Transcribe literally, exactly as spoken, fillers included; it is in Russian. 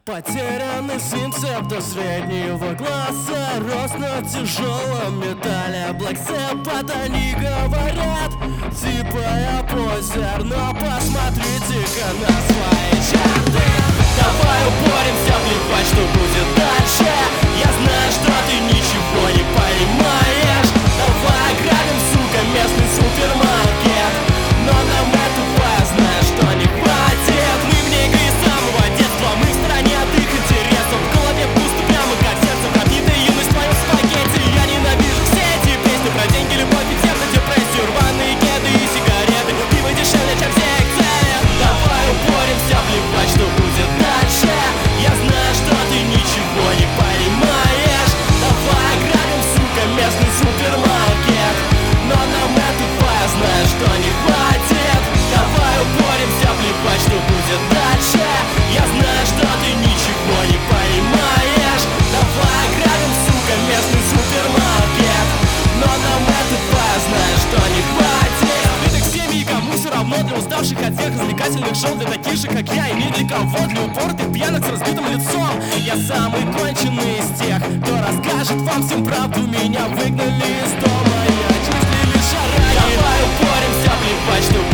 Потерянный сын псевдо среднего класса, рост на тяжелом металле. Black Sabbath, они говорят, типа я позер, но посмотрите-ка на свои чарты. Давай упоримся, плевать, что будет дальше. Я знаю, что ты ничего не понимаешь. Давай ограбим, сука, местный супермаркет. Но нам этого я знаю, что не хватит. Мы в ней с самого детства, мы в стране от их интересов. В голове пусто, прямо как сердце пробитая юность в твоем спагетти. Я ненавижу все эти песни про деньги, любовь и псевдодепрессию. Рваные кеды и сигареты, пиво дешевле, чем все их цели. Давай упоримся, плевать, что будет дальше. Я знаю, что ты ничего не понимаешь. Давай ограбим, сука, местный супермаркет. Но нам этого я знаю, что не хватит. Давай упоримся, плевать, что будет дальше. Я знаю, что ты ничего не понимаешь. Давай ограбим, сука, местный супермаркет. Но нам этого я знаю, что не хватит. Разбитых семей, кому все равно, для уставших от всех развлекательных шоу, для таких же, как я, и не для кого, для упоротых пьяных с разбитым лицом. Я самый конченый из тех, кто расскажет вам всем правду. Меня выгнали из дома, я чувствую лишь орание. Давай упоримся, плевать, что